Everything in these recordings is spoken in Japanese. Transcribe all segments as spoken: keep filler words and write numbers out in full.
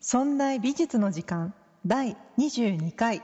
そんな美術の時間だいにじゅうにかい。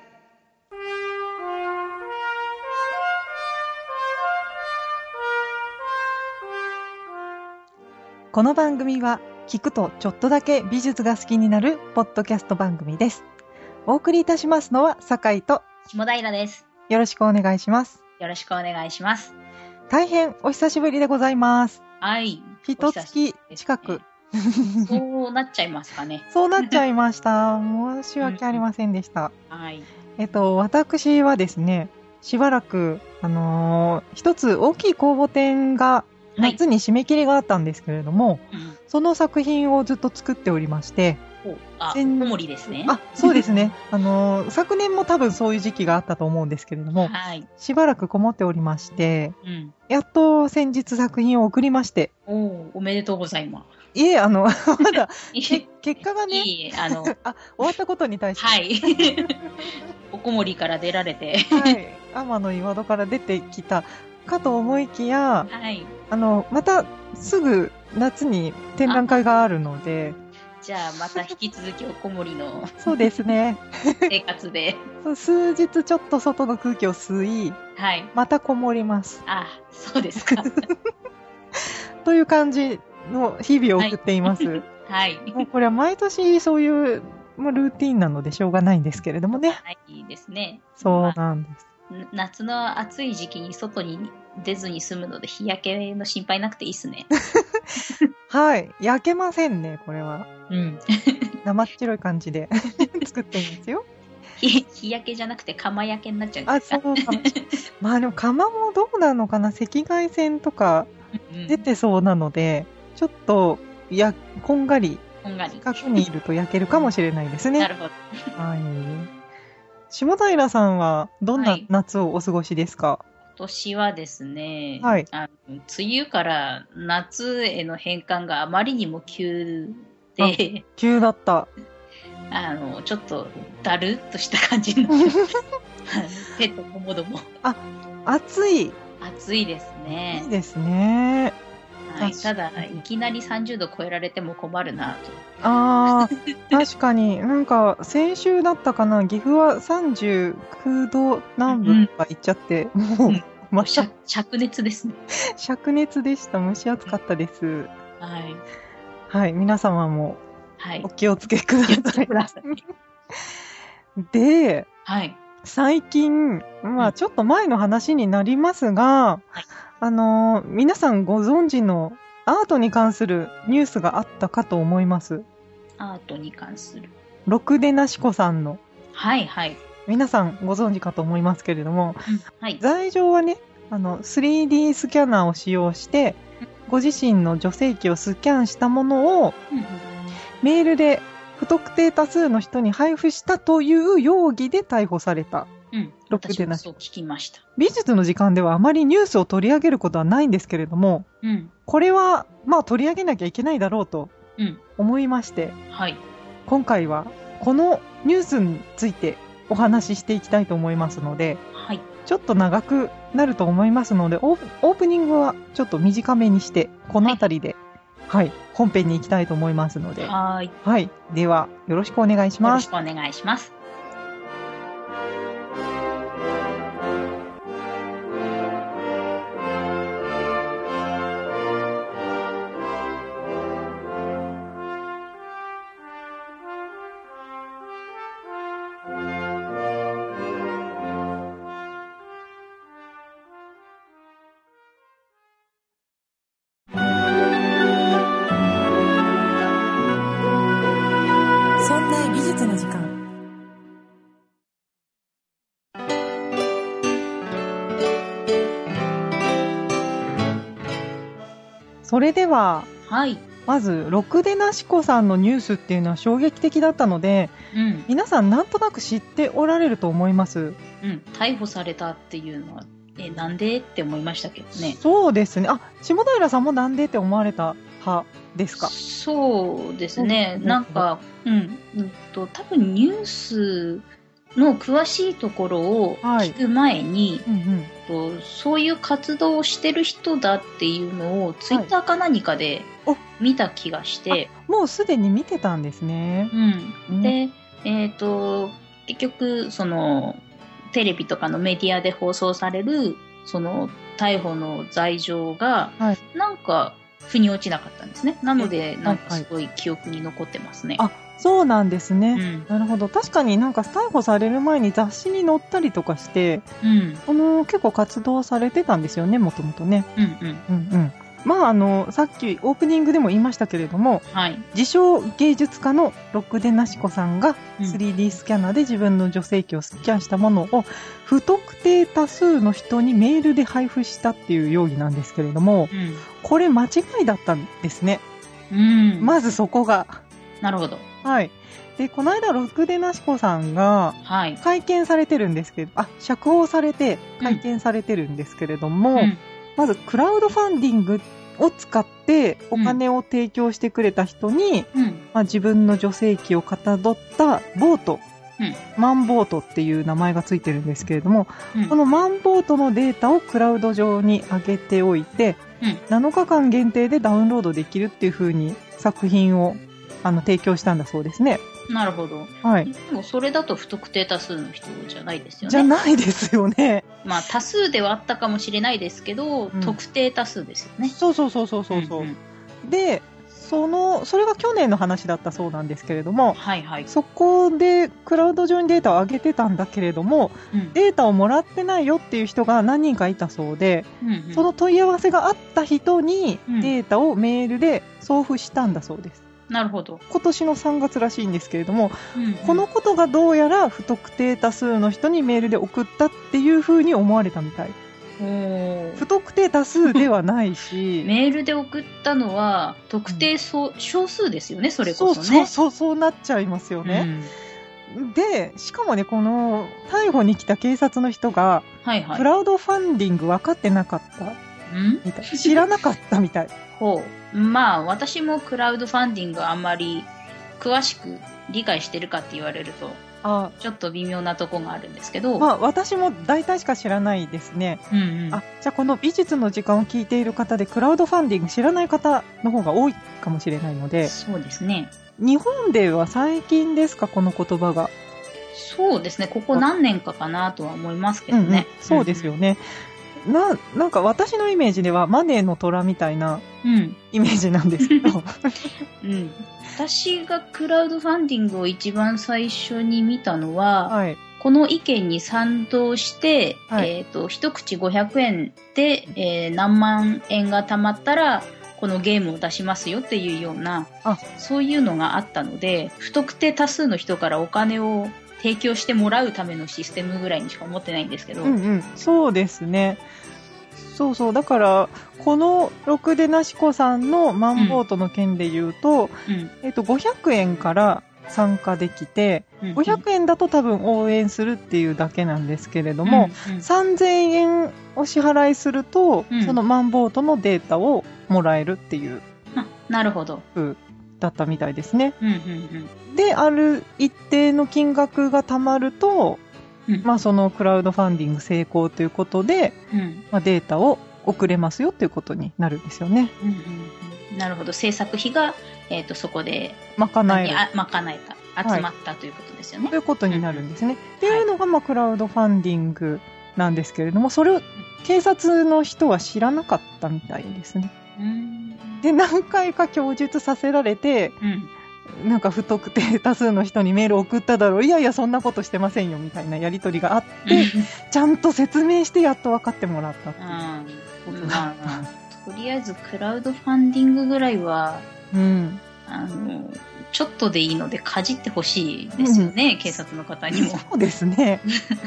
この番組は聞くとちょっとだけ美術が好きになるポッドキャスト番組です。お送りいたしますのは酒井と下平です。 よろしくお願いします。 よろしくお願いします。 大変お久しぶりでございます。 はい。 一月近く。 そうなっちゃいますかね。 そうなっちゃいました。申し訳ありませんでした。 うん、はい。 えっと、私はですね、しばらく、あのー、一つ大きい公募展が夏に締め切りがあったんですけれども、はい、うん、その作品をずっと作っておりまして、 あ、小森ですね。 あ、そうですね。あのー、昨年も多分そういう時期があったと思うんですけれども、はい、しばらくこもっておりまして、うん、やっと先日作品を送りまして。 お, おめでとうございます。 いえ、あの、まだ、結果がね、 いいあのあ、終わったことに対して。 はい。おこもりから出られて。 はい。天の岩戸から出てきたかと思いきや、はい。あの、またすぐ夏に展覧会があるので、 じゃあまた引き続きおこもりのそうですね生活で数日ちょっと外の空気を吸い、はい、またこもります。 あ、そうですかという感じの日々を送っています。はい。はい、もうこれは毎年そういうルーティンなのでしょうがないんですけれどもね。 はい、いいですね。 そうなんです。 まあ、夏の暑い時期に外に出ずに済むので日焼けの心配なくていいですね。 はい。焼けませんね、これは。 うん。 生っ白い感じで作っていますよ。 日, 日焼けじゃなくて釜焼けになっちゃうんですか？ あ、そうかも。まあでも釜もどうなのかな、赤外線とか出てそうなので、うん、ちょっとやこんがり近くにいると焼けるかもしれないですね。 なるほど。 はい。下平さんはどんな夏をお過ごしですか？はい、 今年はですね、はい、あの梅雨から夏への変換があまりにも急で、 急だった。 あのちょっとだるっとした感じになってペットコモドも。 あ、暑い。 暑いですね。 いいですね。 はい、ただいきなりさんじゅうど超えられても困るなと。 ああ、確かになんか先週だったかな、岐阜はさんじゅうきゅうど南部とか行っちゃって、うん、もう、うん、 また灼熱ですね。 灼熱でした。蒸し暑かったです。 はい。 はい、皆様もお気をつけください。はい、で、はい、最近、まあちょっと前の話になりますが、はい、あのー、皆さんご存知のアートに関するニュースがあったかと思います。 アートに関する。 ろくでなしこさんの。 はいはい。 皆さんご存知かと思いますけれども、 うん、はい、 罪状はね、あの スリーディー スキャナーを使用して、ご自身の女性器をスキャンしたものを、うんうん、メールで不特定多数の人に配布したという容疑で逮捕された。 うん、私もそう聞きました。 美術の時間ではあまりニュースを取り上げることはないんですけれども、うん、これはまあ取り上げなきゃいけないだろうと思いまして、うん、はい、今回はこのニュースについてお話ししていきたいと思いますので、はい、ちょっと長くなると思いますので、オープニングはちょっと短めにしてこのあたりで、はいはい、本編に行きたいと思いますので、はい、はい、ではよろしくお願いします。 よろしくお願いします。 それでは、 はい、 まずろくでなしこさんのニュースっていうのは衝撃的だったので、うん、皆さんなんとなく知っておられると思います。 うん、逮捕されたっていうのはえなんでって思いましたけどね。 そうですね。あ、下平さんもなんでって思われた派ですか？ そうですね。うん、なんか、うん、うんと多分ニュースの詳しいところを聞く前に、はい、うんうん、とそういう活動をしてる人だっていうのをツイッターか何かで見た気がして。 もうすでに見てたんですね。 うん。で、えっと、結局、その、テレビとかのメディアで放送される、その、逮捕の罪状が、はい、なんか、腑に落ちなかったんですね。なので、なんかすごい記憶に残ってますね。 はいはい、あ、そうなんですね、うん。なるほど。確かになんか逮捕される前に雑誌に載ったりとかして、うん、あの結構活動されてたんですよね、もともとね。うんうん。うんうん。まあ、あの、さっきオープニングでも言いましたけれども、はい、自称芸術家のロクデナシコさんが スリーディー スキャナーで自分の女性器をスキャンしたものを不特定多数の人にメールで配布したっていう容疑なんですけれども、うん、これ間違いだったんですね。うん、まずそこが。 なるほど。 はい。で、この間、ロクデナシコさんが会見されてるんですけど、はい、あ、釈放されて会見されてるんですけれども、うん、まず、クラウドファンディングを使ってお金を提供してくれた人に、うんまあ、自分の女性器をかたどったボート、うん、マンボートっていう名前がついてるんですけれども、うん、このマンボートのデータをクラウド上に上げておいて、うん、なのかかん限定でダウンロードできるっていう風に作品をあの提供したんだそうですね。 なるほど。はい。でもそれだと不特定多数の人じゃないですよね。 じゃないですよね。 まあ多数ではあったかもしれないですけど、うん、特定多数ですよね。 そうそうそうそうそうそう、うんうん。で、そのそれが去年の話だったそうなんですけれども、はいはい。そこでクラウド上にデータを上げてたんだけれども、うん、データをもらってないよっていう人が何人かいたそうで、うんうん、その問い合わせがあった人にデータをメールで送付したんだそうです。 なるほど。 今年のさんがつらしいんですけれども、うんうん、このことがどうやら不特定多数の人にメールで送ったっていう風に思われたみたい。不特定多数ではないしメールで送ったのは特定、うん、少数ですよね、それこそね。そうそうそうなっちゃいますよね、うん、でしかもね、この逮捕に来た警察の人が、はいはい、クラウドファンディング分かってなかったみたい、知らなかったみたい。 ほう。まあ私もクラウドファンディングあんまり詳しく理解してるかって言われるとあちょっと微妙なとこがあるんですけど、 まあ私も大体しか知らないですね、うんうん、あじゃあこの美術の時間を聞いている方でクラウドファンディング知らない方の方が多いかもしれないので。 そうですね。 日本では最近ですか、この言葉が。 そうですね、ここ何年かかなとは思いますけどね、うんうん、 そうですよね、うんうん、な, なんか私のイメージではマネーの虎みたいなイメージなんですけど、 うんうん、私がクラウドファンディングを一番最初に見たのは、はい、この意見に賛同して、はい、えーと、一口ごひゃくえんで、えー、何万円が貯まったらこのゲームを出しますよっていうような、あそういうのがあったので、不特定多数の人からお金を提供してもらうためのシステムぐらいにしか思ってないんですけど、 うんうん、そうですね。そうそう、だからこのロクデナシコさんのマンボートの件で言うと、うん、えっと、ごひゃくえんから参加できて、うんうん、ごひゃくえんだと多分応援するっていうだけなんですけれども、うんうん、さんぜんえんお支払いすると、うん、そのマンボートのデータをもらえるっていう、 あ、なるほど、 だったみたいですね、うんうんうん、である一定の金額が貯まると、うん、まあ、そのクラウドファンディング成功ということで、うんまあ、データを送れますよということになるんですよね、うんうんうん、なるほど。制作費が、えー、とそこで賄える賄えた集まった、はい、ということですよね。 ということになるんですね、うん、っていうのが、まあ、クラウドファンディングなんですけれども、それを警察の人は知らなかったみたいですね、うん、で何回か供述させられて、うんなんか不特定多数の人にメール送っただろう、いやいやそんなことしてませんよみたいなやり取りがあってちゃんと説明してやっと分かってもらったっていうことだった。 とりあえずクラウドファンディングぐらいは、うん、あのちょっとでいいのでかじってほしいですよね、うん、警察の方にも。 そうですね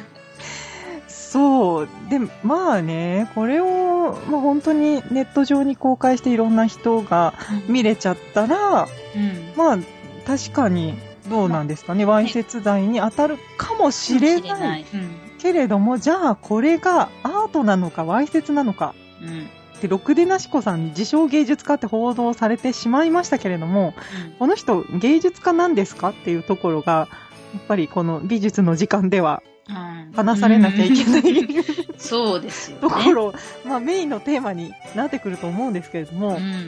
そうで、まあね、これを、まあ、本当にネット上に公開していろんな人が見れちゃったら、うん、まあ確かにどうなんですかね、わいせつ罪に当たるかもしれない、ないうん、けれども、じゃあこれがアートなのかわいせつなのか、うん、でロクデナシコさん自称芸術家って報道されてしまいましたけれども、うん、この人芸術家なんですかっていうところがやっぱりこの美術の時間では話されなきゃいけない、うん、 そうですよね、 ところ、まあ、メインのテーマになってくると思うんですけれども、うん、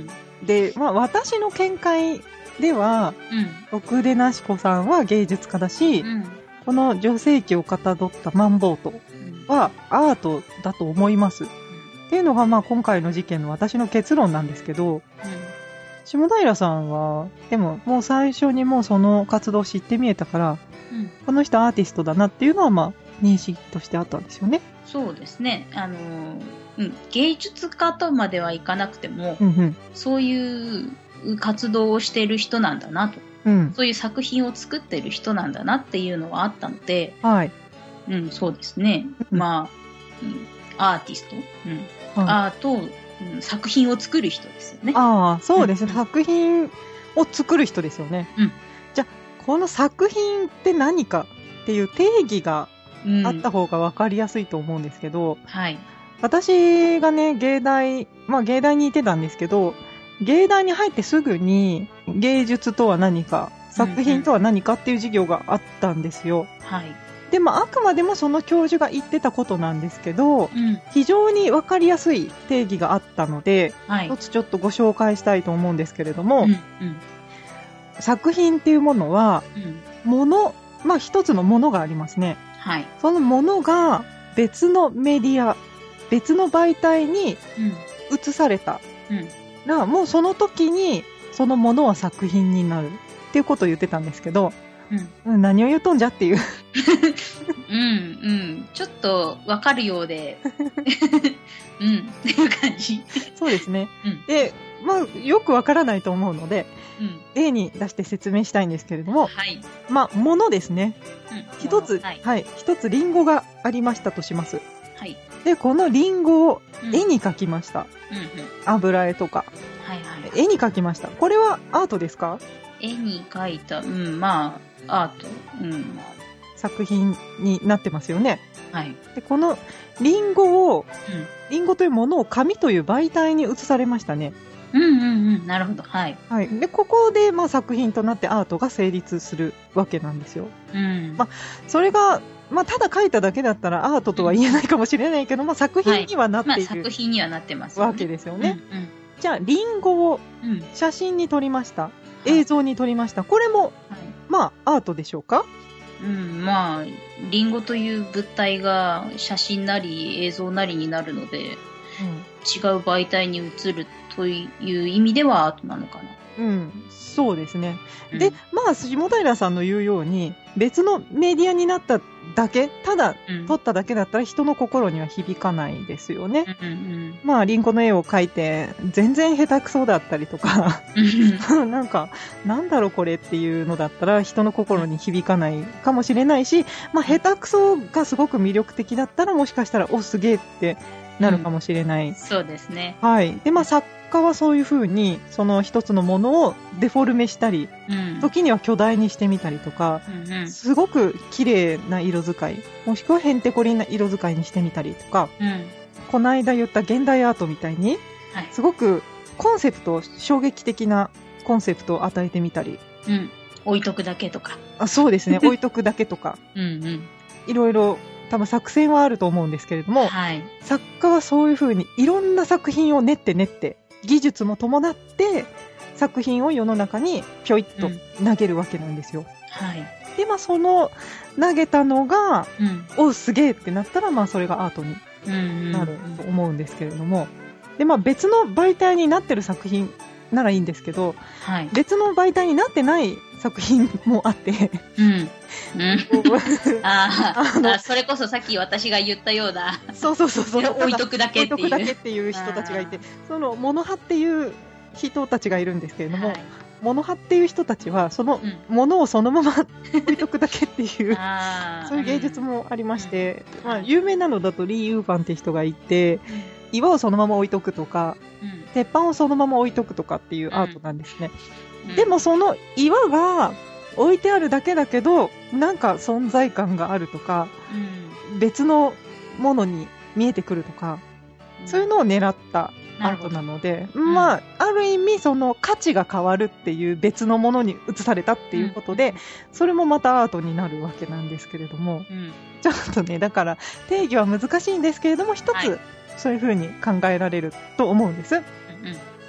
で、まあ私の見解では、うん、奥出なし子さんは芸術家だし、うん、この女性器をかたどったマンボウトはアートだと思います。うん、っていうのがまあ今回の事件の私の結論なんですけど、うん、下平さんは、でももう最初にもうその活動を知ってみえたから、うん、この人アーティストだなっていうのはまあ認識としてあったんですよね。 そうですね。あの、うん、芸術家とまではいかなくても、うんうん、そういう活動をしている人なんだなと、うん、そういう作品を作っている人なんだなっていうのはあったので、はい、うん、そうですね。うん、まあ、うん、アーティスト、うんはい、アート、うん、作品を作る人ですよね。 ああ、そうですね、うん。作品を作る人ですよね。うん、じゃあ、この作品って何かっていう定義があった方が分かりやすいと思うんですけど、うん、はい。私がね、芸大、まあ芸大にいてたんですけど、芸大に入ってすぐに芸術とは何か、作品とは何かっていう授業があったんですよ。うんうん、はい。で、まああくまでもその教授が言ってたことなんですけど、うん、非常に分かりやすい定義があったので、はい、一つちょっとご紹介したいと思うんですけれども、うんうん、作品っていうものは、うん、もの、まあ一つのものがありますね。はい。そのものが別のメディア、別の媒体に映されたら、うん、もうその時にそのものは作品になるっていうことを言ってたんですけど、うん、何を言うとんじゃっていううんうんちょっとわかるようでうんっていう感じ。 そうですね、うん、でまあよくわからないと思うので、うん、例に出して説明したいんですけれども、はい、まあものですね、うん、一つ、はいはい、一つリンゴがありましたとします。はい、でこのリンゴを絵に描きました、うんうんうん、油絵とか、はいはい、絵に描きました。これはアートですか？ 絵に描いた、うん、まあアート、うん、 作品になってますよね。はい。でこのリンゴを、うん、リンゴというものを紙という媒体に移されましたね。 うんうんうん、なるほど。はい。 はい。でここでまあ作品となってアートが成立するわけなんですよ。うん。まあそれがまあただ描いただけだったらアートとは言えないかもしれないけど、うん、まあ作品にはなっている、はい、まあ、 作品にはなってますよね。 わけですよね。うんうん、じゃあリンゴを写真に撮りました。うん、映像に撮りました。これも、はい、まあアートでしょうか？ うん、まあリンゴという物体が写真なり映像なりになるので、うん、違う媒体に映るという意味ではアートなのかな。 うん、そうですね。うん、で、まあ下平さんの言うように別のメディアになっただけ、ただ撮っただけだったら人の心には響かないですよね。うんうんうん、まあリンゴの絵を描いて全然下手くそだったりとかなんかなんだろうこれっていうのだったら人の心に響かないかもしれないし、まあ下手くそがすごく魅力的だったらもしかしたらおすげえってなるかもしれない。うん、 そうですね。 はい。でまあ作家はそういう風にその一つのものをデフォルメしたり、うん、時には巨大にしてみたりとか、うんうん、すごく綺麗な色使い、もしくはへんてこりんな色使いにしてみたりとか、うん、この間言った現代アートみたいに、はい、すごくコンセプト、衝撃的なコンセプトを与えてみたり、 うん、置いとくだけとか。 あ、そうですね。置いとくだけとか、うんうん、いろいろ多分作戦はあると思うんですけれども、はい、作家はそういう風にいろんな作品を練って練って技術も伴って作品を世の中にぴょいっと投げるわけなんですよ。うん、はい。でまあその投げたのが、うん、おすげえってなったらまあそれがアートになると思うんですけれども、でまあ別の媒体になってる作品ならいいんですけど、はい、別の媒体になってない作品もあって、うんうん、 ああそれこそさっき私が言ったようなそうそうそうそう置いとくだけっていう置いとくだけっていう人たちがいて、そのモノハっていう人たちがいるんですけれども、はい、モノハっていう人たちはそのものをそのまま置いとくだけっていう、そういう芸術もありまして、うんまあ、有名なのだとリー・ユーファンって人がいて、うん、岩をそのまま置いとくとか、うん、鉄板をそのまま置いとくとかっていうアートなんですね。うん、でもその岩が置いてあるだけだけどなんか存在感があるとか、うん、別のものに見えてくるとか、うん、そういうのを狙ったアートなので、うん、まあある意味その価値が変わるっていう別のものに移されたっていうことで、うん、それもまたアートになるわけなんですけれども、うん、ちょっとねだから定義は難しいんですけれども一つ、はい、そういう風に考えられると思うんです。うんうん、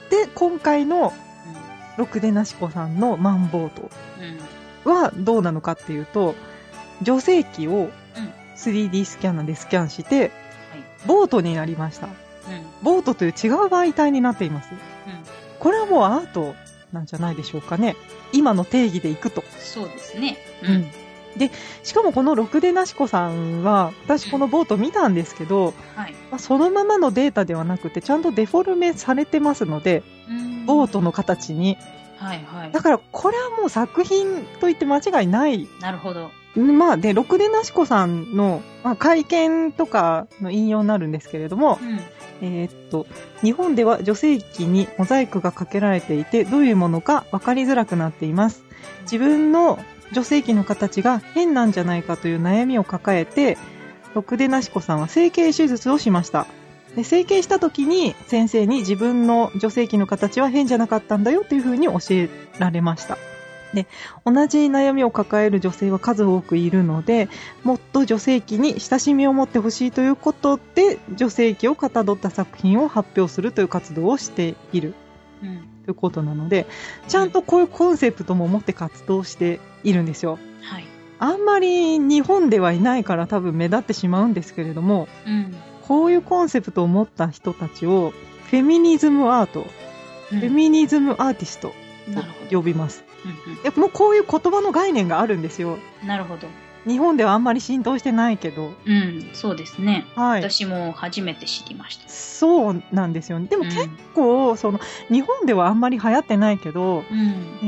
で、今回のろくでなしこさんのマンボートはどうなのかっていうと、女性器を スリーディー スキャナーでスキャンして、ボートになりました。ボートという違う媒体になっています。これはもうアートなんじゃないでしょうかね。今の定義でいくと。 そうですね。 うん。で、しかもこのろくでなしこさんは、私このボート見たんですけど、はいまあ、そのままのデータではなくて、ちゃんとデフォルメされてますので、ボートの形に。はいはい。だからこれはもう作品と言って間違いない。 なるほど。 まあ、で、ろくでなしこさんの、まあ、会見とかの引用になるんですけれども、うんえー、っと、日本では女性器にモザイクがかけられていて、どういうものか分かりづらくなっています。自分の女性器の形が変なんじゃないかという悩みを抱えて、ろくでなしこさんは整形手術をしました。で整形した時に先生に自分の女性器の形は変じゃなかったんだよというふうに教えられました。で、同じ悩みを抱える女性は数多くいるので、もっと女性器に親しみを持ってほしいということで、女性器をかたどった作品を発表するという活動をしている、うん、ということなので、ちゃんとこういうコンセプトも持って活動しているんですよ。はい、あんまり日本ではいないから多分目立ってしまうんですけれども、うん、こういうコンセプトを持った人たちをフェミニズムアート、うん、フェミニズムアーティストと呼びます。うんうん、でもうこういう言葉の概念があるんですよ。 なるほど。 日本ではあんまり浸透してないけど。 うん、そうですね。はい。私も初めて知りました。 そうなんですよね。でも結構、うん、その、日本ではあんまり流行ってないけど、うん、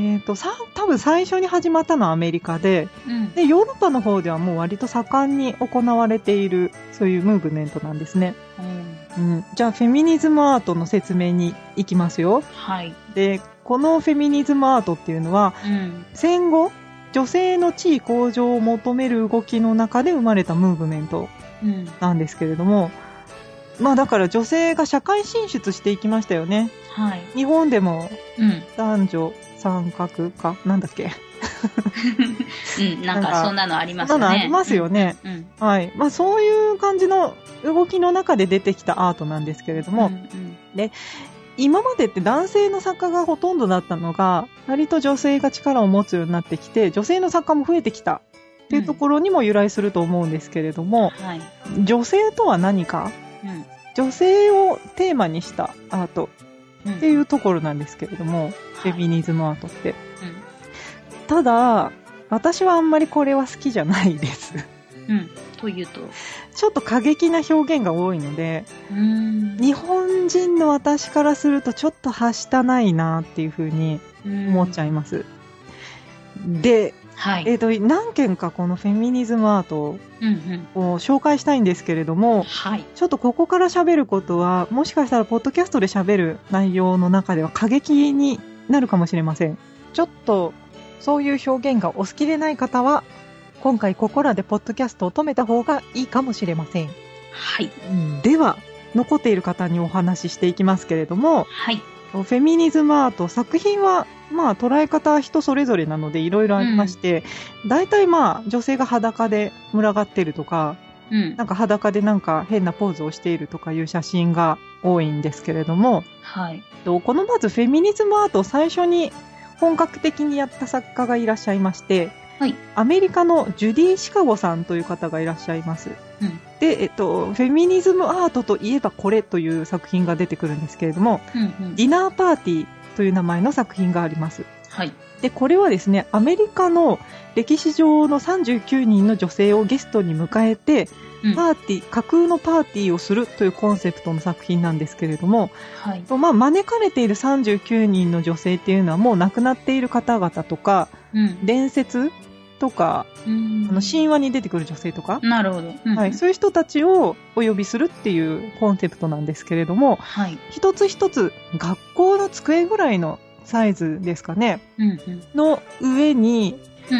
えっと、さ、多分最初に始まったのはアメリカで、うん、で、ヨーロッパの方ではもう割と盛んに行われている、そういうムーブメントなんですね。うん。うん、じゃあ、フェミニズムアートの説明に行きますよ。はい。で、このフェミニズムアートっていうのは、うん、戦後、女性の地位向上を求める動きの中で生まれたムーブメントなんですけれども、うん、まあだから女性が社会進出していきましたよね。はい。日本でも男女参画か、うん、なんだっけうん、なんかそんなのありますよね。 そんなのありますよね。うんうん、はい。まあそういう感じの動きの中で出てきたアートなんですけれども、うんうん、で、今までって男性の作家がほとんどだったのが、割と女性が力を持つようになってきて、女性の作家も増えてきたっていうところにも由来すると思うんですけれども、うんはい、女性とは何か、うん、女性をテーマにしたアートっていうところなんですけれども、うん、フェミニズムアートって、はいうん。ただ、私はあんまりこれは好きじゃないです。 うん。というとちょっと過激な表現が多いので、うーん日本人の私からするとちょっとはしたないなっていうふうに思っちゃいます。で、はいえーと、何件かこのフェミニズムアートを紹介したいんですけれども、うんうんはい、ちょっとここから喋ることはもしかしたらポッドキャストで喋る内容の中では過激になるかもしれません。ちょっとそういう表現がお好きでない方は今回ここらでポッドキャストを止めた方がいいかもしれません。はい。では、残っている方にお話ししていきますけれども、はい。フェミニズムアート、作品は、まあ、捉え方は人それぞれなのでいろいろありまして、うん、大体まあ、女性が裸で群がってるとか、うん、なんか裸でなんか変なポーズをしているとかいう写真が多いんですけれども、はい。このまずフェミニズムアートを最初に本格的にやった作家がいらっしゃいまして、はい、アメリカのジュディ・シカゴさんという方がいらっしゃいます。うん、で、えっと、フェミニズムアートといえばこれという作品が出てくるんですけれども、うんうん、ディナーパーティーという名前の作品があります。はい。で、これはですね、アメリカの歴史上のさんじゅうきゅうにんの女性をゲストに迎えて、うん、パーティー、架空のパーティーをするというコンセプトの作品なんですけれども、はい。まあ、招かれているさんじゅうきゅうにんの女性っていうのはもう亡くなっている方々とか、うん、伝説とか、あの神話に出てくる女性とか、 なるほど、うん、 はい、そういう人たちをお呼びするっていうコンセプトなんですけれども、はい、一つ一つ学校の机ぐらいのサイズですかね、うんうん、の上に、うん、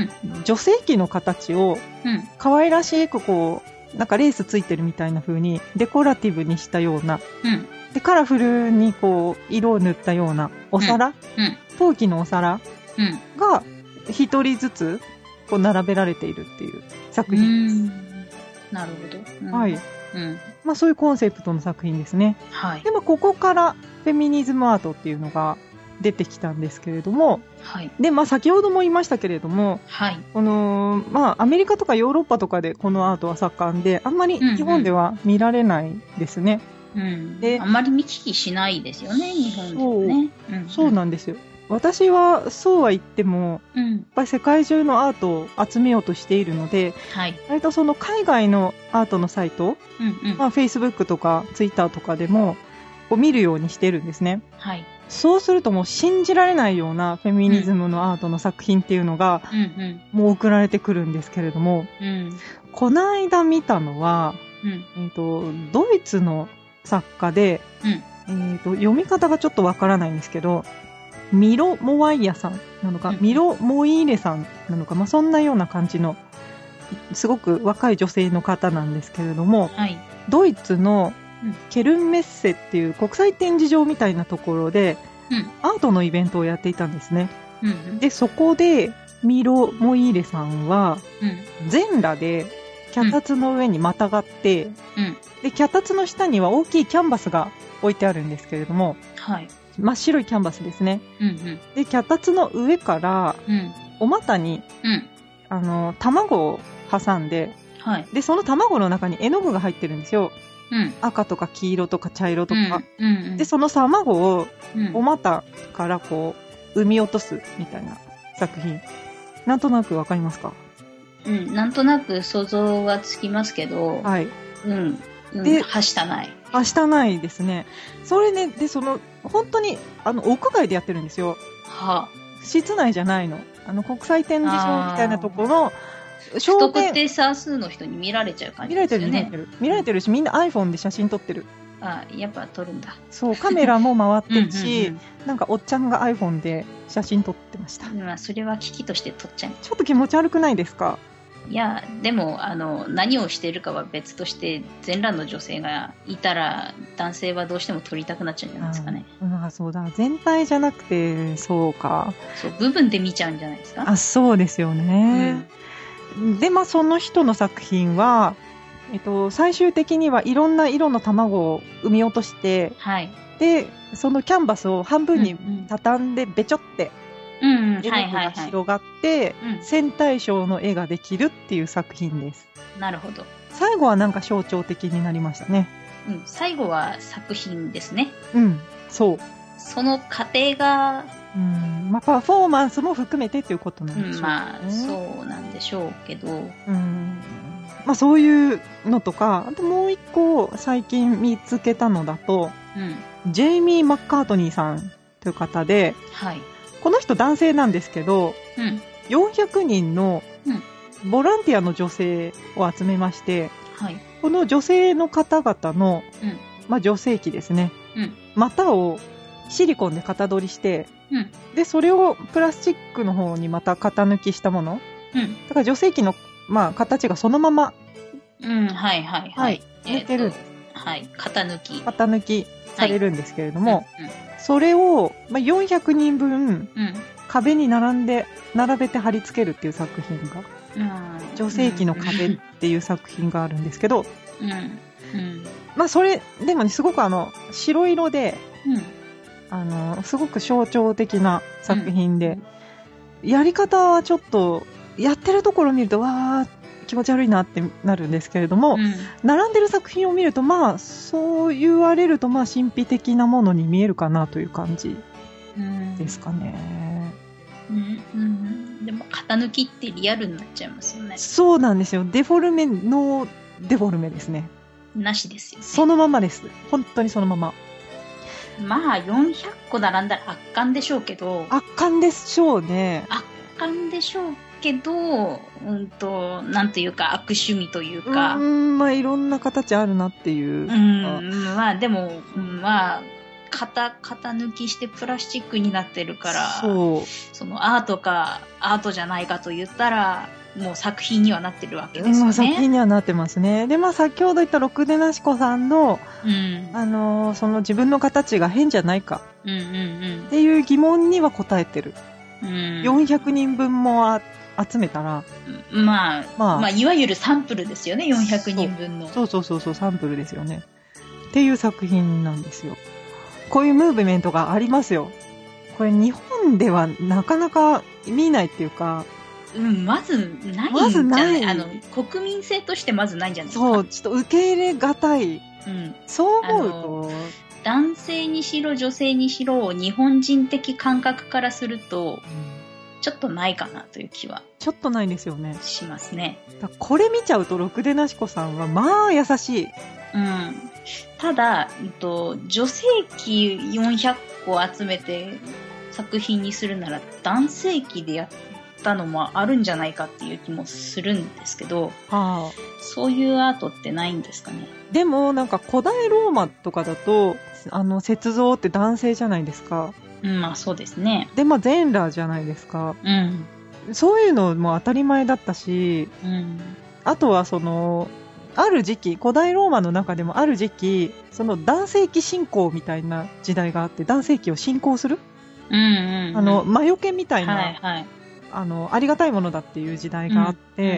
女性器の形を可愛らしくこうなんかレースついてるみたいな風にデコラティブにしたような、うん、でカラフルにこう色を塗ったようなお皿、うんうん、陶器のお皿が一人ずつこう並べられているっていう作品です。 なるほど、うん、 はい。 うん、まあそういうコンセプトの作品ですね。 はい。 でもここからフェミニズムアートっていうのが出てきたんですけれども、 はい。 で、まあ先ほども言いましたけれども、 はい。 この、まあアメリカとかヨーロッパとかでこのアートは盛んで、あんまり日本では見られないですね。 うん、うん。で、あんまり見聞きしないですよね、日本ではね。 そう、うんうん、そうなんですよ。私はそうは言っても、うん、やっぱり世界中のアートを集めようとしているので、 はい、 割とその海外のアートのサイト、うんうん、まあ、Facebook とか Twitter とかでもこう見るようにしてるんですね。 はい、 そうするともう信じられないようなフェミニズムのアートの作品っていうのが、うんうん、もう送られてくるんですけれども、うん、この間見たのは、うんえーと、ドイツの作家で、うんえーと、読み方がちょっとわからないんですけど、ミロ・モワイヤさんなのか、うん、ミロ・モイーレさんなのか、まあ、そんなような感じのすごく若い女性の方なんですけれども、 はい、 ドイツのケルンメッセっていう国際展示場みたいなところで、うん、アートのイベントをやっていたんですね、うん、でそこでミロ・モイーレさんは、うん、全裸で脚立の上にまたがって、うん、で脚立の下には大きいキャンバスが置いてあるんですけれども、 はい真っ白いキャンバスですね、 うんうん、 で脚立の上から、うん、お股に、うん、あの卵を挟んで、はい、でその卵の中に絵の具が入ってるんですよ、うん、赤とか黄色とか茶色とか、うんうんうん、でその卵をお股からこう産み落とすみたいな作品、なんとなくわかりますか？ うん、なんとなく想像はつきますけど、 はい、 うんで、はしたない。 はしたないですね。それね、で、その、本当に、あの、屋外でやってるんですよ。 はあ、 室内じゃないの。あの、国際展示場みたいなところの、 不特定多数の人に見られちゃう感じですよね。 見られてる、見られてる。見られてるし、みんな iPhone で写真撮ってる。 ああ、やっぱ撮るんだ。 そう、カメラも回ってるし、うんうんうん、なんかおっちゃんが iPhone で写真撮ってました。 まあ、それは機器として撮っちゃう。 ちょっと気持ち悪くないですか？ いやでもあの何をしているかは別として全裸の女性がいたら男性はどうしても撮りたくなっちゃうんじゃないですかね。 ああそうだ、全体じゃなくてそうか、 そう部分で見ちゃうんじゃないですか。 あそうですよね、うん、でまあその人の作品は、えっと、最終的にはいろんな色の卵を産み落として、はい、でそのキャンバスを半分に畳んでべちょって、うんうん、絵の具が広がって、線対称の絵ができるっていう作品です。 なるほど。 最後はなんか象徴的になりましたね。 うん、最後は作品ですね。 うん、そう。 その過程が、 うん、まあパフォーマンスも含めてっていうことなんでしょうね。うん、 まあそうなんでしょうけど、うん、 まあそういうのとか、あともう一個最近見つけたのだと、うん、ジェイミー・マッカートニーさんという方で、はい。この人男性なんですけど、うん、よんひゃくにんのボランティアの女性を集めまして、はい、この女性の方々の、うんまあ、女性器ですね、うん、股をシリコンで型取りして、うん、でそれをプラスチックの方にまた型抜きしたもの、うん、だから女性器の、まあ、形がそのまま、 うんはいはいはい、はい、 出てる、 はい、型抜き型抜きされるんですけれども、はいうんうん、それを、まあ、よんひゃくにんぶん、うん、壁に並んで並べて貼り付けるっていう作品が、うん、女性器の壁っていう作品があるんですけど、うんうん、まあそれでもねすごくあの白色で、うん、あのすごく象徴的な作品で、うん、やり方はちょっとやってるところを見るとわー気持ち悪いなってなるんですけれども、うん、並んでる作品を見るとまあそう言われるとまあ神秘的なものに見えるかなという感じですかね、 うんうん、でも型抜きってリアルになっちゃいますよね。 そうなんですよ。デフォルメのデフォルメですね。 なしですよね。 そのままです。本当にそのまま。 まあよんひゃっこ並んだら圧巻でしょうけど、 圧巻でしょうね。 圧巻でしょうけど、うんと、なんというか悪趣味というか。 うん、まあいろんな形あるなっていう。 うん、まあでも、まあ、型、型抜きしてプラスチックになってるから、そう。そのアートかアートじゃないかと言ったら、もう作品にはなってるわけですよね。まあ、 作品にはなってますね。で、まあ先ほど言ったろくでなしこさんの、うん、あのー、その自分の形が変じゃないか、うんうんうん、っていう疑問には答えてる。うん、よんひゃくにんぶんもあっ集めたら、 まあ、まあ、まあ、いわゆるサンプルですよね、よんひゃくにんぶんの。 そうそうそうそう、サンプルですよね。っていう作品なんですよ。こういうムーブメントがありますよ。これ日本ではなかなか見ないっていうか、 うん、まずないんじゃない、まずないあの国民性としてまずないんじゃないですか。 そう、ちょっと受け入れがたい。うん、そう思うと男性にしろ女性にしろ日本人的感覚からすると、うん、ちょっとないかなという気はちょっとないですよね。 しますね。 だこれ見ちゃうとろくでなしこさんはまあ優しい。 うん。ただ、えっと、女性器よんひゃっこ集めて作品にするなら男性器でやったのもあるんじゃないかっていう気もするんですけど、はあ、そういうアートってないんですかね。 でもなんか古代ローマとかだとあの雪像って男性じゃないですか。 うん、まあそうですね。 で、まあ全裸じゃないですか。うん。そういうのも当たり前だったし、うん、あとはそのある時期、古代ローマの中でもある時期、その男性器信仰みたいな時代があって、男性器を信仰する、うんうんうん、あの魔除けみたいな、はいはい、あのありがたいものだっていう時代があって、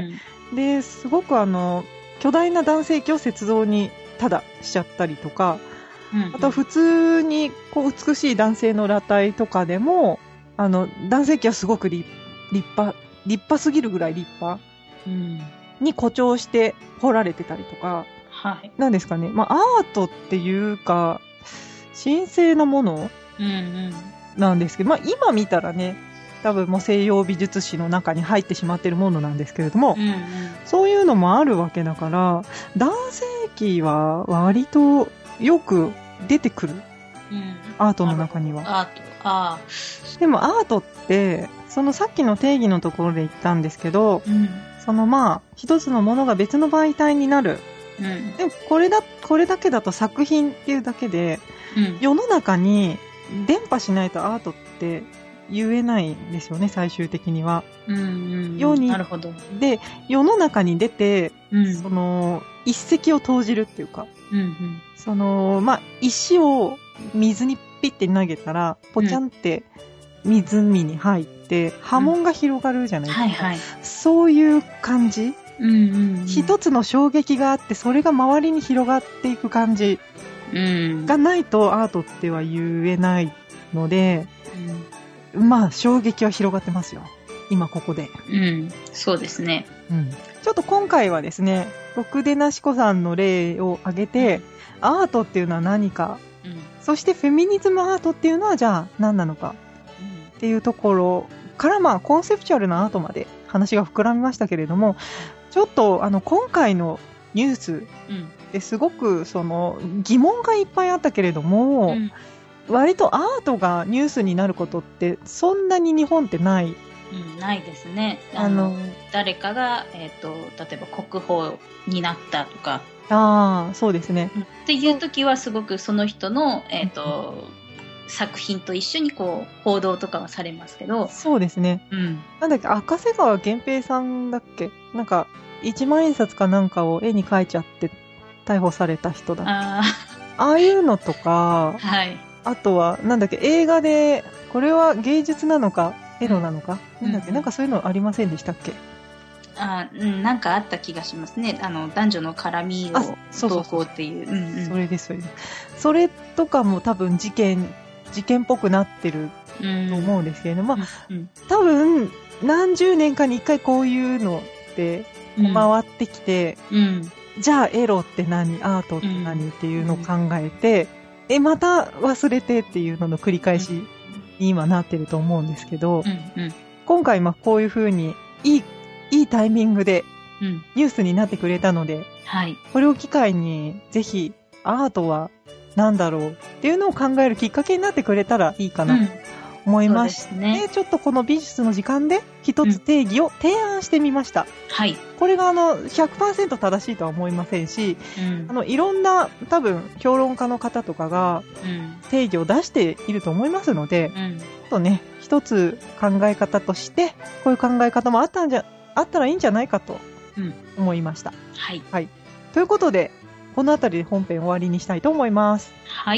うんうん、ですごくあの巨大な男性器を雪像にただしちゃったりとか、うんうん、あとは普通にこう美しい男性の裸体とかでもあの男性器はすごく立派立派すぎるぐらい立派、うんに誇張して彫られてたりとか、はい、なんですかね、まあ、アートっていうか神聖なものなんですけど、うんうん、まあ、今見たらね多分もう西洋美術史の中に入ってしまっているものなんですけれども、うんうん、そういうのもあるわけだから男性器は割とよく出てくる、うん、アートの中には。アート、あでもアートってそのさっきの定義のところで言ったんですけど、うん、そのまあ一つのものが別の媒体になる、うん、でもこれだこれだけだと作品っていうだけで、うん、世の中に伝播しないとアートって言えないんですよね、最終的には。うんうん、世になるほど。で世の中に出て、うん、その一石を投じるっていうか、うんうん、そのまあ石を水にピッて投げたらポチャンって湖に入って波紋が広がるじゃないですか、うんはいはい、そういう感じ、うんうんうん、一つの衝撃があってそれが周りに広がっていく感じがないとアートっては言えないので、うん、まあ衝撃は広がってますよ今ここで、 うん、そうですね、 うん、ちょっと今回はですねろくでなしこさんの例を挙げて、うん、アートっていうのは何か、うん、そしてフェミニズムアートっていうのはじゃあ何なのかっていうところからまあコンセプチュアルなアートまで話が膨らみましたけれども、ちょっとあの今回のニュースですごくその疑問がいっぱいあったけれども、うん、割とアートがニュースになることってそんなに日本ってない、 うん、ないですね。あの、あの誰かが、えーと、例えば国宝になったとか、 ああそうですね、 っていう時はすごくその人の、えーとうん作品と一緒にこう報道とかはされますけど。 そうですね、うん、なんだっけ赤瀬川源平さんだっけ、なんか一万円札かなんかを絵に描いちゃって逮捕された人だっけ、あああいうのとか、はい、あとはなんだっけ映画でこれは芸術なのかエロなのか、うん、なんだっけ、うん、なんかそういうのありませんでしたっけ。 あ、うん、なんかあった気がしますね。あの男女の絡みを投稿っていう。 それですそれです。それとかも多分事件事件っぽくなってると思うんですけれども、まあうんうん、多分何十年かに一回こういうのって回ってきて、うん、じゃあエロって何アートって何、うん、っていうのを考えて、うん、えまた忘れてっていうのの繰り返しに今なってると思うんですけど、うんうん、今回まあこういう風にいいいいタイミングでニュースになってくれたので、うんはい、これを機会にぜひアートはなんだろうっていうのを考えるきっかけになってくれたらいいかなと思いまして、うんね、ちょっとこの美術の時間で一つ定義を提案してみました、うんはい、これがあの ひゃくパーセント 正しいとは思いませんし、うん、あのいろんな多分評論家の方とかが定義を出していると思いますので、うん、ちょっとね一つ考え方としてこういう考え方もあったんじゃあったらいいんじゃないかと思いました、うんはい、はい、ということでこのあたりで本編終わりにしたいと思います。はい。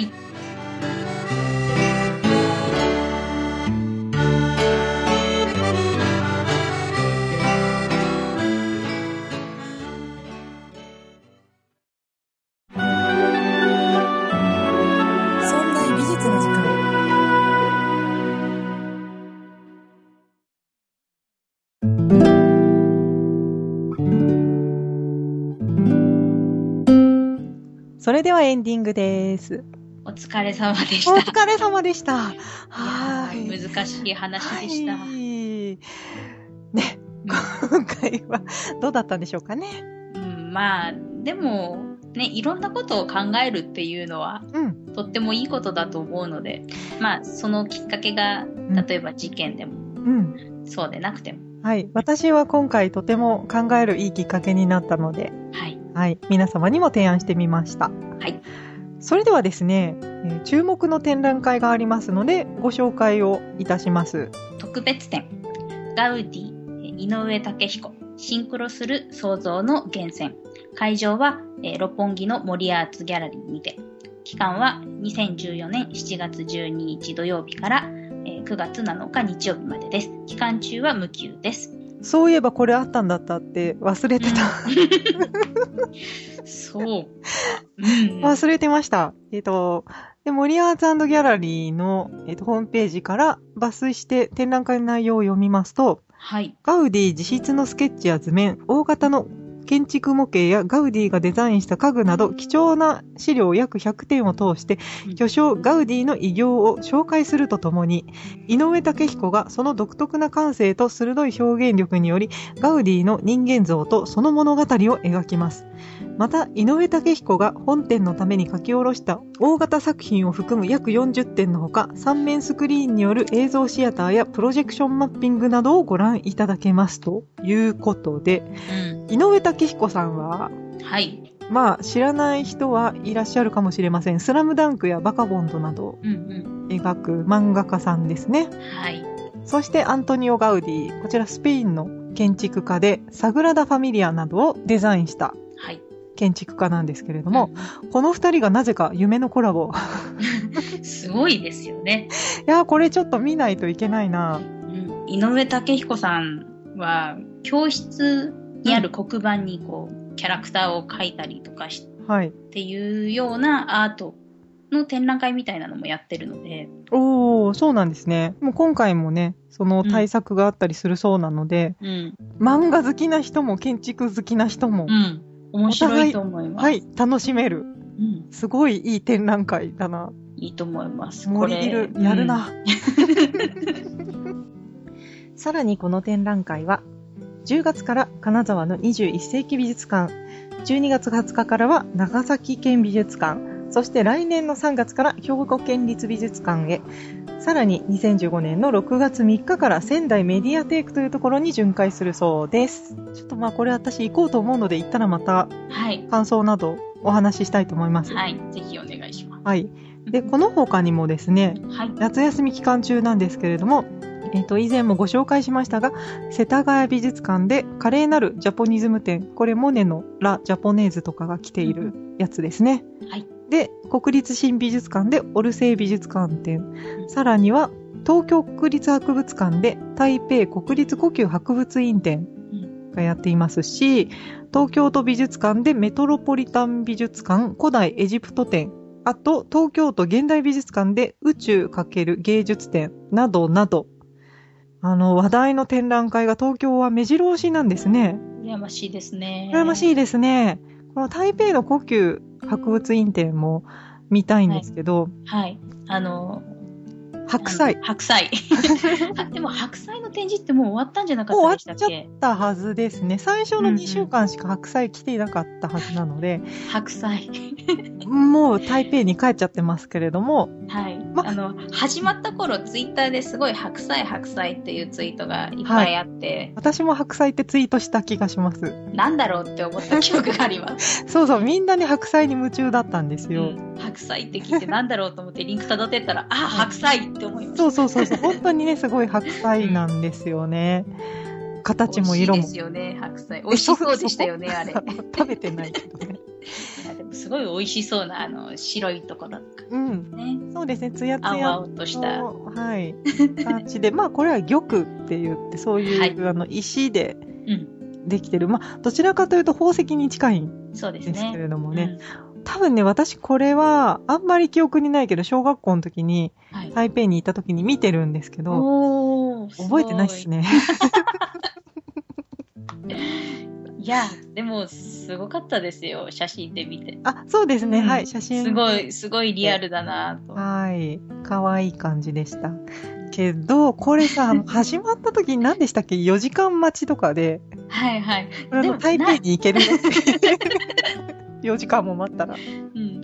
それではエンディングです。 お疲れ様でした。 お疲れ様でした。 はい。難しい話でした。はい、 ね、今回はどうだったんでしょうかね。 うん、まあ、でも、ね、いろんなことを考えるっていうのは、うん、とってもいいことだと思うので、まあ、そのきっかけが、例えば事件でも、うん、そうでなくても。 はい。私は今回とても考えるいいきっかけになったので、はい。はい。皆様にも提案してみました。はい。それではですね、えー、注目の展覧会がありますので、ご紹介をいたします。 特別展、ガウディ、井上武彦、シンクロする創造の源泉。会場は、えー、六本木の森アーツギャラリーにて、期間はにせんじゅうよねんしちがつじゅうににち土曜日から、えー、くがつなのか日曜日までです。期間中は無給です。 そういえばこれあったんだったって忘れてた。 うん、そう、うん。 忘れてました。えっと、で森アーツ&ギャラリーの、えっと、ホームページから抜粋して展覧会の内容を読みますと、はい、ガウディ自筆のスケッチや図面、大型の建築模型やガウディがデザインした家具など貴重な資料約ひゃくてんを通して巨匠ガウディの偉業を紹介するとともに、井上武彦がその独特な感性と鋭い表現力によりガウディの人間像とその物語を描きます。また井上武彦が本展のために書き下ろした大型作品を含む約よんじゅってんのほか、三面スクリーンによる映像シアターやプロジェクションマッピングなどをご覧いただけますということで、うん、井上武彦さんは、はい、まあ知らない人はいらっしゃるかもしれません。スラムダンクやバカボンドなどを描く漫画家さんですね。はい。そしてアントニオ・ガウディ、こちらスペインの建築家でサグラダ・ファミリアなどをデザインした建築家なんですけれども、うん、この二人がなぜか夢のコラボ。 すごいですよね。 いや、これちょっと見ないといけないな。 うん、井上武彦さんは教室にある黒板にこう、うん、キャラクターを描いたりとかし、はい、っていうようなアートの展覧会みたいなのもやってるので。 おー、そうなんですね。もう今回もね、その対策があったりするそうなので、うん、漫画好きな人も建築好きな人も、うん面白いと思います。 はい、楽しめる、うん。すごいいい展覧会だな。 いいと思います。 盛りいる、やるな。うん、さらにこの展覧会は、じゅうがつから金沢のにじゅういっせいき美術館、じゅうにがつはつかからは長崎県美術館、そして来年のさんがつから兵庫県立美術館へ、さらににせんじゅうごねんのろくがつみっかから仙台メディアテークというところに巡回するそうです。ちょっとまあこれ私行こうと思うので行ったらまた感想などお話ししたいと思います。 はい、ぜひお願いします。 はい。で、この他にもですね、はい、夏休み期間中なんですけれども、えっと、以前もご紹介しましたが、世田谷美術館で華麗なるジャポニズム展、これモネのラ・ジャポネーズとかが来ているやつですね。はい。で、国立新美術館でオルセイ美術館展、さらには東京国立博物館で台北国立故宮博物院展がやっていますし、東京都美術館でメトロポリタン美術館古代エジプト展、あと東京都現代美術館で宇宙×芸術展などなど、あの話題の展覧会が東京は目白押しなんですね。 羨ましいですね。 羨ましいですね。この台北の故宮博物院展も見たいんですけど、 はい、はい、あの白菜。 白菜。でも白菜の展示ってもう終わったんじゃなかったでしたっけ？ 終わっちゃったはずですね。最初のにしゅうかんしか白菜来ていなかったはずなので。 うんうん、白菜。 もう台北に帰っちゃってますけれども。 はい。ま、あの、始まった頃ツイッターですごい白菜白菜っていうツイートがいっぱいあって、はい。 私も白菜ってツイートした気がします。 なんだろうって思った記憶があります。 そうそう、みんなね白菜に夢中だったんですよ。うん、 白菜って聞いてなんだろうと思ってリンク辿ってったら、あ、白菜って思いました。 そうそうそうそう、本当にね、すごい白菜なんですよね。形も色も。 美味しいですよね、白菜。美味しそうでしたよね、あれ。 食べてないけどね。 いやでもすごい美味しそうな、あの、白いところとか。 うん。ね。そうですね、つやつやと。 青々とした。 はい。感じで、まあ、これは玉って言って、そういう、はい、あの、石でできてる。うん、まあ、どちらかというと宝石に近いんですけれどもね。多分ね、私これは、あんまり記憶にないけど、小学校の時に、はい、台北に行った時に見てるんですけど、覚えてないっすね。 いや、でも、すごかったですよ、写真で見て。 あ、そうですね、うん、はい、写真。 すごい、すごいリアルだなと。 はい、可愛い感じでした。けど、これさ、始まった時に何でしたっけ ?よ 時間待ちとかで。 はいはい。 でも台北に行けるのって。よじかんも待ったら。うん。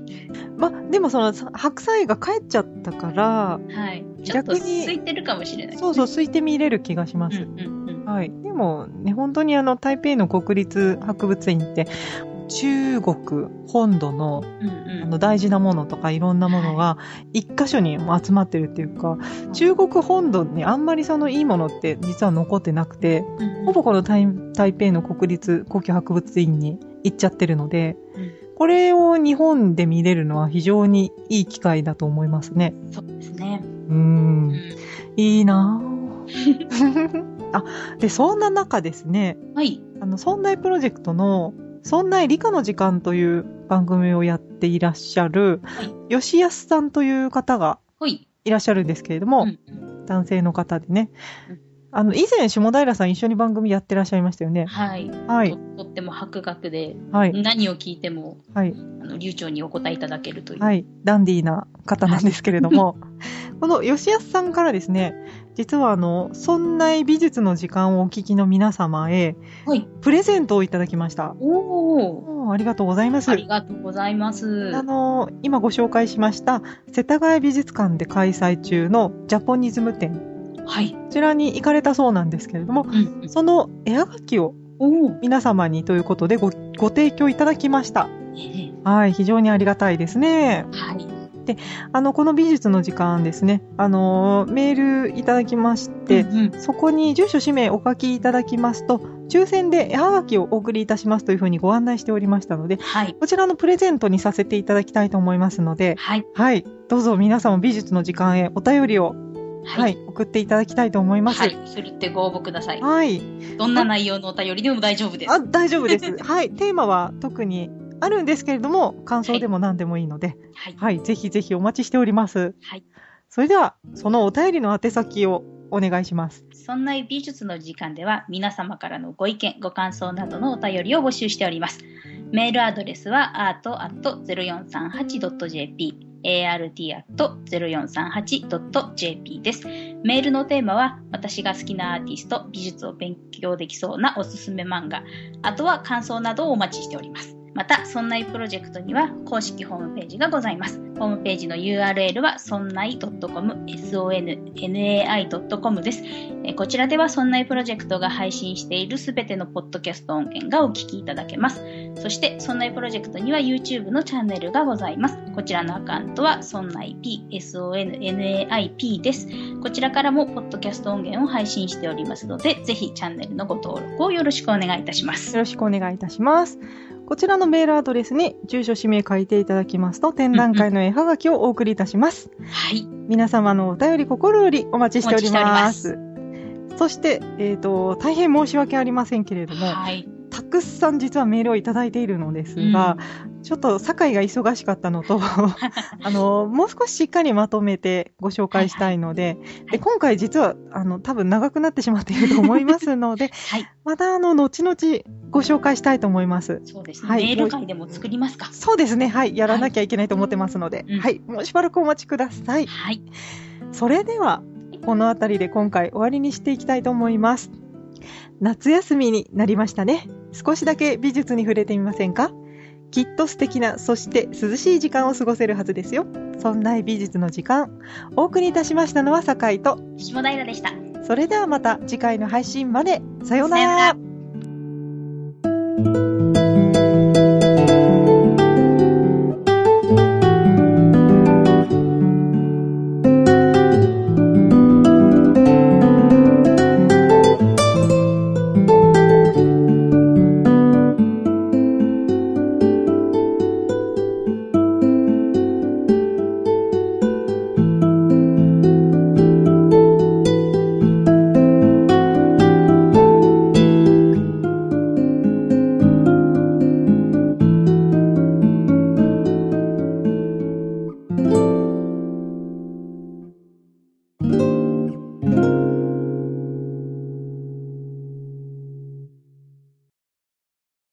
ま、でもその、白菜が帰っちゃったから、 はい。逆に。ちょっと空いてるかもしれない、ね。 そうそう、空いて見れる気がします。うんうんうん、はい。でも、ね、本当にあの、台北の国立博物院って、中国本土の、うんうん、あの大事なものとかいろんなものが一箇所に集まってるっていうか、はい、中国本土にあんまりそのいいものって実は残ってなくて、うんうん、ほぼこの台、台北の国立故宮博物院に行っちゃってるので、うん、これを日本で見れるのは非常にいい機会だと思いますね。 そうですね。 うーん、うん、いいなぁ。あ、で、そんな中ですね、 はい。 あの、そんないプロジェクトのそんな理科の時間という番組をやっていらっしゃる、はい、吉安さんという方がいらっしゃるんですけれども、はいうん、男性の方でね、うん、あの、以前下平さん一緒に番組やってらっしゃいましたよね。 はい。 はい。 と, とっても博学で、はい、何を聞いても、はい、あの流暢にお答えいただけるという。 はい。ダンディーな方なんですけれども、この吉安さんからですね、実はあの、そんな美術の時間をお聞きの皆様へ、はい、プレゼントをいただきました。 おー。ありがとうございます。 ありがとうございます。 あの、今ご紹介しました、世田谷美術館で開催中のジャポニズム展。 はい。 こちらに行かれたそうなんですけれども、うんうん、その絵はがきを皆様にということで ご, ご提供いただきました。えー、はい、非常にありがたいですね。 はい。 で、あの、この美術の時間ですね、あの、メールいただきまして、うんうん、そこに住所氏名お書きいただきますと、抽選で絵はがきをお送りいたしますというふうにご案内しておりましたので、はい、こちらのプレゼントにさせていただきたいと思いますので、はい。はい。どうぞ皆さんも美術の時間へお便りを、はい、はい、送っていただきたいと思います。 はい。するってご応募ください。 はい。 どんな内容のお便りでも大丈夫です。 あ、大丈夫です。はい。テーマは特にあるんですけれども、感想でも何でもいいので、はい。はい。ぜひぜひお待ちしております。はい。それでは、そのお便りの宛先をお願いします。 そんな美術の時間では、皆様からのご意見、ご感想などのお便りを募集しております。メールアドレスは アート アット ゼロよんさんはち ドット ジェーピー、アールティー アット ゼロよんさんはち ドット ジェーピー です。メールのテーマは、私が好きなアーティスト、美術を勉強できそうなおすすめ漫画、あとは感想などをお待ちしております。また、そんないプロジェクトには公式ホームページがございます。ホームページの ユーアールエル は ソンナイ ドットコム、ソンナイ ドットコム です。こちらではそんないプロジェクトが配信しているすべてのポッドキャスト音源がお聞きいただけます。そして、そんないプロジェクトには YouTube のチャンネルがございます。こちらのアカウントは ソンナイピー、ソンナイピー です。こちらからもポッドキャスト音源を配信しておりますので、ぜひチャンネルのご登録をよろしくお願いいたします。 よろしくお願いいたします。こちらのメールアドレスに住所氏名書いていただきますと、展覧会の絵はがきをお送りいたします。 うんうん、はい。 皆様のお便り心よりお待ちしております。お待ちしております。そして、えっと、大変申し訳ありませんけれども、はい。たくさん実はメールをいただいているのですが、うん、ちょっと酒井が忙しかったのと、あの、もう少ししっかりまとめてご紹介したいので、はいはい、で今回実は、あの、多分長くなってしまっていると思いますので、はい、またあの、後々ご紹介したいと思います。 そうですね。はい、メール会でも作りますか？ そうですね。はい。やらなきゃいけないと思ってますので、はい。はい、もうしばらくお待ちください。 はい。 それでは、このあたりで今回終わりにしていきたいと思います。夏休みになりましたね。少しだけ美術に触れてみませんか？きっと素敵な、そして涼しい時間を過ごせるはずですよ。そんな美術の時間。お送りいたしましたのは酒井と下平でした。 それではまた次回の配信まで。さようなら。さようなら。